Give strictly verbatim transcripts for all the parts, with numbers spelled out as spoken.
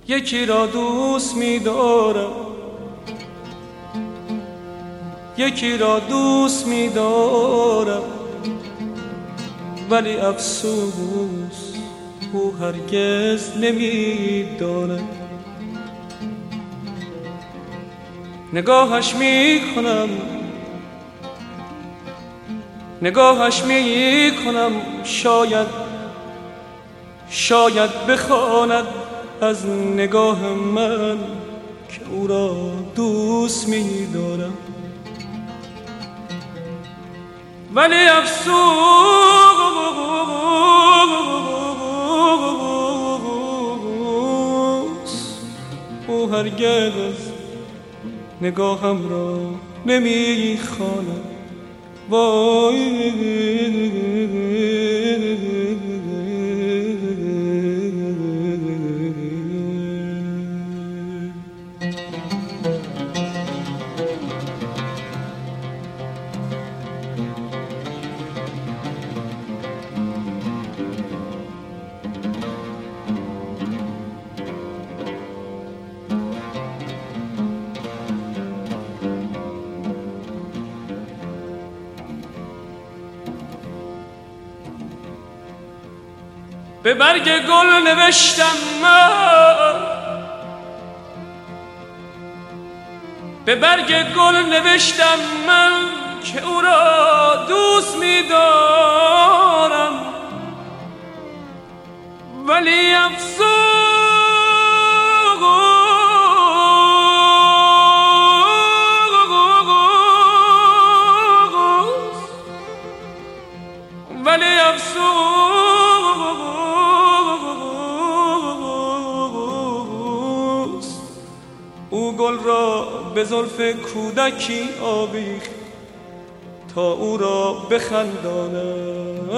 یکی را دوست می دارم، یکی را دوست می دارم، ولی افسوس او هرگز نمی داند. نگاهش می کنم، نگاهش می کنم، شاید شاید بخواند از نگاه من که او را دوست می دارم، ولی افسوس او هرگز نگاهم را نمی خواند. وای به برگ گل نوشتم من، به برگ گل نوشتم من که او را دوست می دارم، ولی افسوس ولی افسوس او گل را به زلف کودکی آویخت تا او را بخنداند.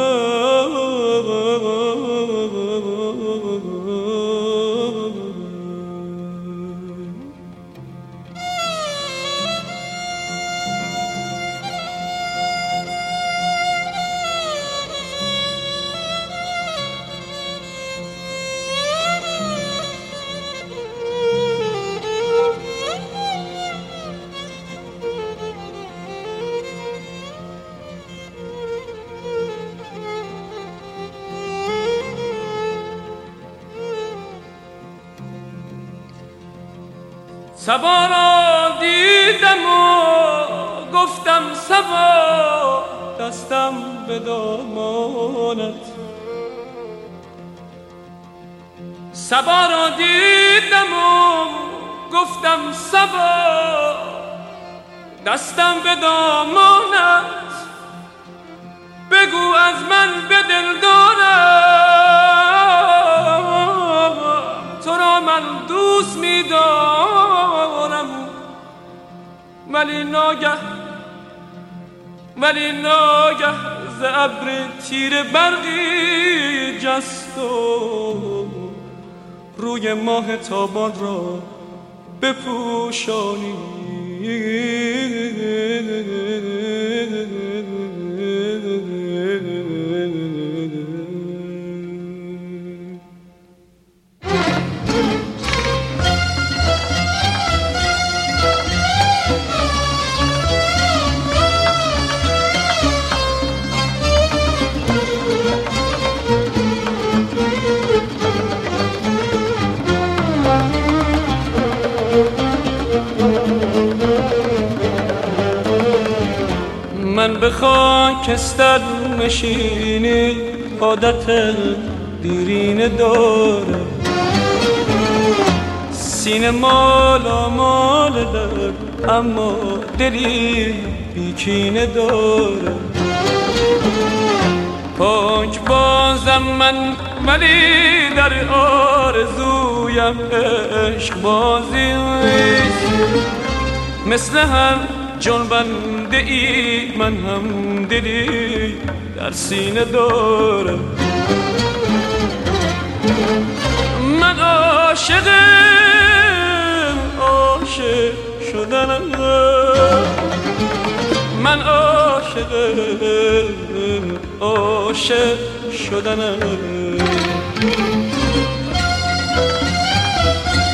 صبا را دیدم و گفتم صبا، دستم به دامانت. صبا را دیدم و گفتم صبا، دستم به دامانت. بگو از من به دل دارم، تو را من دوست می دارم، ولی ناگه ولی ناگه ز ابر تیر برقی جست و روی ماه تابان را بپوشانی. من به خاکستر نشینی عادت دیرینه دارم، سینه مالا مال در اما دلی بیکینه دارم. پاک بازم من ولی در آرزویم عشق بازی، مثل هر جنبنده ای من هم دلی در سینه دارم. من عاشق عاشق شدنم، من عاشق عاشق شدنم.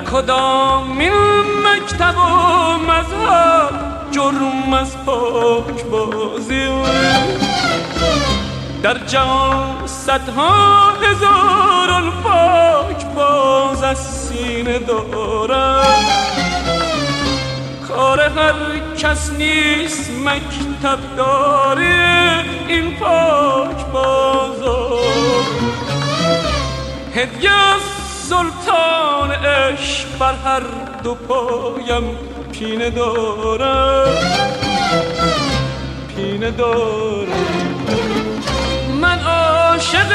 کدام این مکتب و مذهب جرم از پاک بازی؟ در جهان صدها هزاران پاک باز از سینه دارد، کار هر کس نیست مکتب داری این پاک بازار. هدیه از سلطان عشق بر هر دو پایم پینه دارم، پینه دارم. من عاشق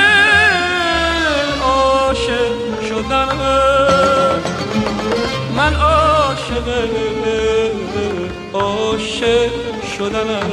عاشق شدنم، من عاشق عاشق شدنم.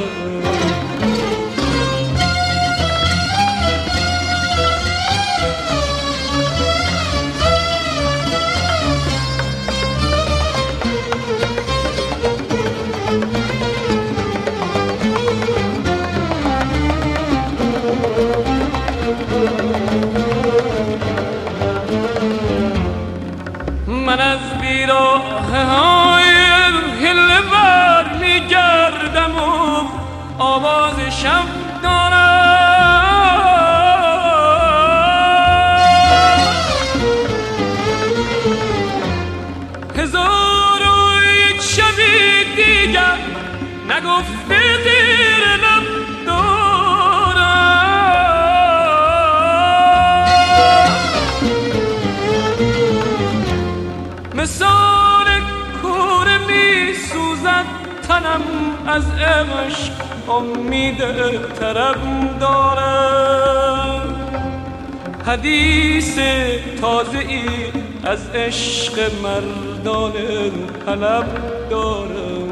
من از بیراه های هله بر می گردم و آواز شب دارم. هزار و یک شبی دیگر نگفته زیر لب مثال کوره می سوزد تنم از عشق، امید طرب دارم. حدیث تازه ای از عشق مردان طلب دارم.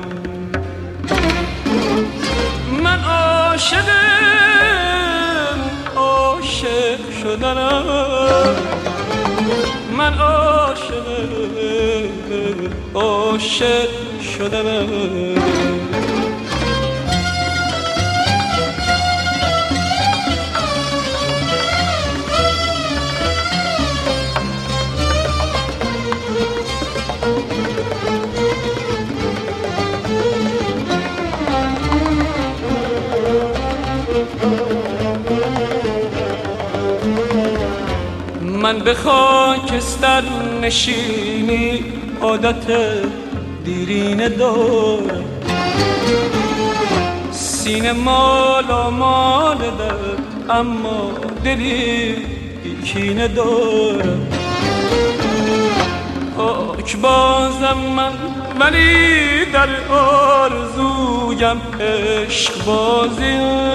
من عاشقم عاشق شدنم، من عاشق عاشق شدنم. من به خاکستر نشینی عادت دیرینه دارم، سینه مالا مال در اما دلی بیکینه دارم. پاک بازم من ولی در آرزویم عشق بازی،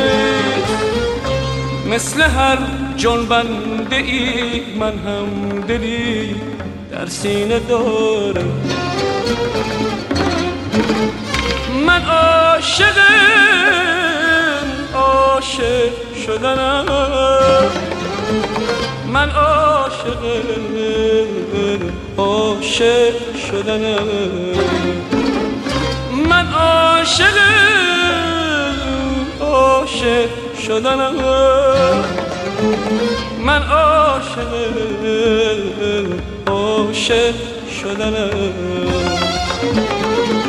مثل هر جنبنده ای من هم دلی در سینه دارم. من عاشقم عاشق شدنم، من عاشق عاشق شدنم. من عاشق عاشق شدنم، من عاشق عاشق شدنم.